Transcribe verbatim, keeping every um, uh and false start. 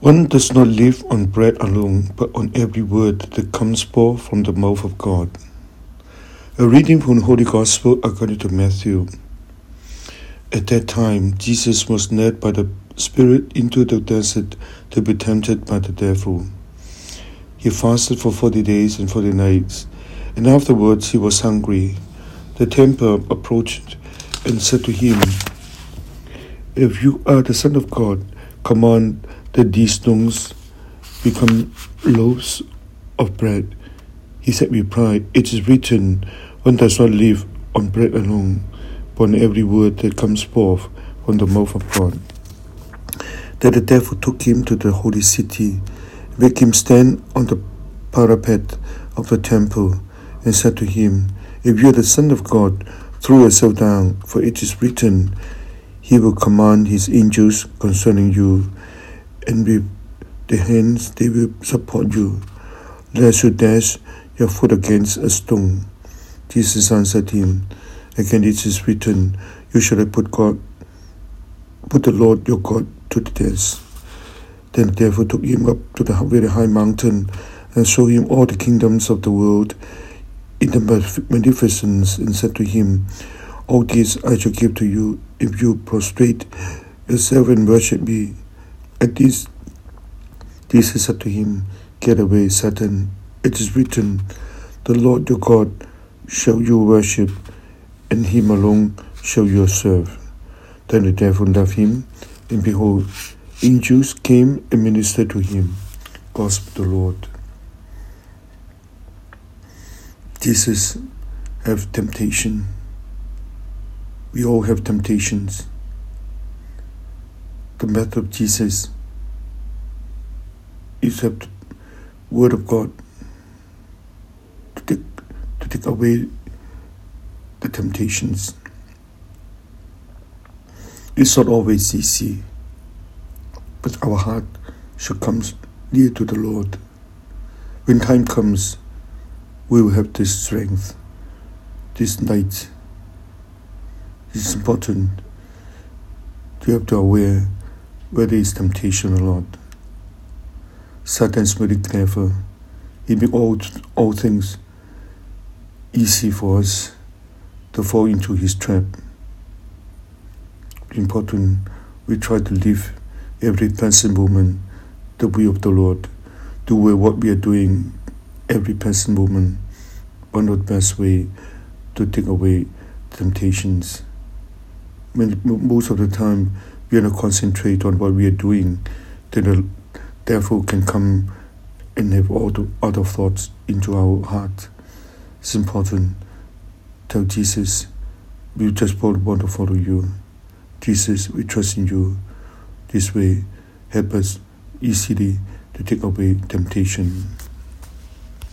One does not live on bread alone, but on every word that comes forth from the mouth of God. A reading from the Holy Gospel according to Matthew. At that time, Jesus was led by the Spirit into the desert to be tempted by the devil. He fasted for forty days and forty nights, and afterwards he was hungry. The tempter approached and said to him, "If you are the Son of God, command that these stones become loaves of bread." He said, replied, "It is written, one does not live on bread alone, but on every word that comes forth from the mouth of God." Then the devil took him to the holy city, made him stand on the parapet of the temple, and said to him, "If you are the Son of God, throw yourself down, for it is written, He will command His angels concerning you, and with their hands they will support you, lest you dash your foot against a stone." Jesus answered him, "Again it is written, you shall not put God, put the Lord your God to the test." Then the devil took him up to the very high mountain and showed him all the kingdoms of the world in the magnificence, and said to him, "All this I shall give to you if you prostrate yourself and worship me." At this, Jesus said to him, "Get away, Satan. It is written, the Lord your God shall you worship, and Him alone shall you serve." Then the devil left him, and behold, angels came and ministered to him. Gospel of the Lord. Jesus have temptation. We all have temptations. The method of Jesus is to have the Word of God to take, to take away the temptations. It's not always easy, but our heart should come near to the Lord. When time comes, we will have this strength, this night. It's important to have to aware whether it's temptation or not. Satan's very clever. He makes all, all things easy for us to fall into his trap. It's important we try to live every present moment the way of the Lord. Do what we are doing every present moment. One of the best way to take away temptations. Most of the time, we are not concentrate on what we are doing, then the devil can come and have all the other thoughts into our heart. It's important. Tell Jesus, we just want to follow you. Jesus, we trust in you. This way, help us easily to take away temptation.